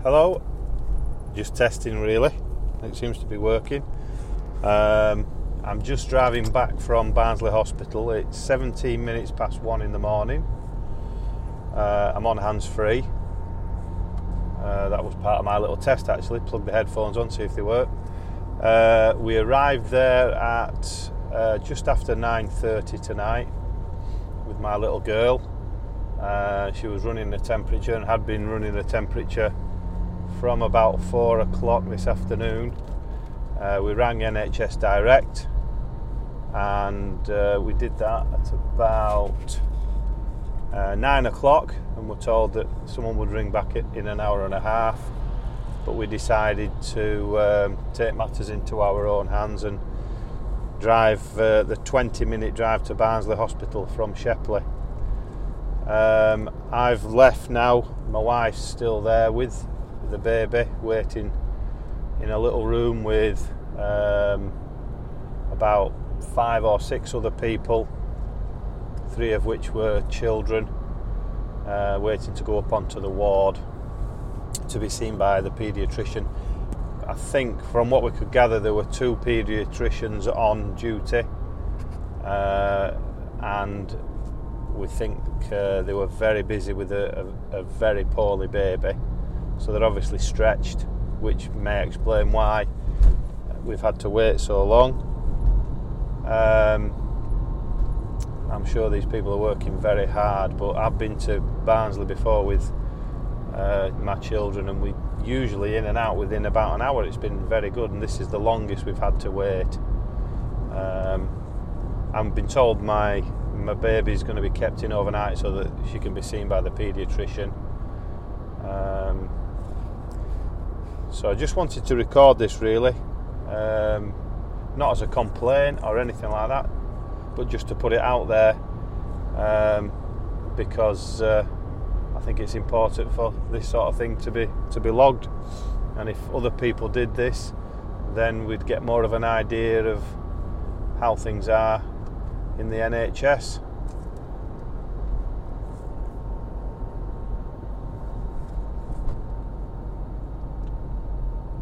Hello, just testing really, it seems to be working. I'm just driving back from Barnsley Hospital. It's 17 minutes past 1 in the morning. I'm on hands-free. That was part of my little test actually, plug the headphones on, see if they work. We arrived there at just after 9:30 tonight with my little girl. She was running a temperature and had been running a temperature from about 4 o'clock this afternoon. We rang NHS Direct and we did that at about 9 o'clock and were told that someone would ring back in an hour and a half, but we decided to take matters into our own hands and drive the 20-minute drive to Barnsley Hospital from Shepley. I've left now. My wife's still there with the baby, waiting in a little room with about 5 or 6 other people, 3 of which were children, waiting to go up onto the ward to be seen by the paediatrician. I think from what we could gather there were 2 paediatricians on duty, and we think they were very busy with a very poorly baby, so they're obviously stretched, which may explain why we've had to wait so long. I'm sure these people are working very hard, but I've been to Barnsley before with my children and we usually in and out within about an hour. It's been very good, and this is the longest we've had to wait. I've been told my baby's going to be kept in overnight so that she can be seen by the paediatrician. So I just wanted to record this really, not as a complaint or anything like that, but just to put it out there, because I think it's important for this sort of thing to be logged, and if other people did this, then we'd get more of an idea of how things are in the NHS.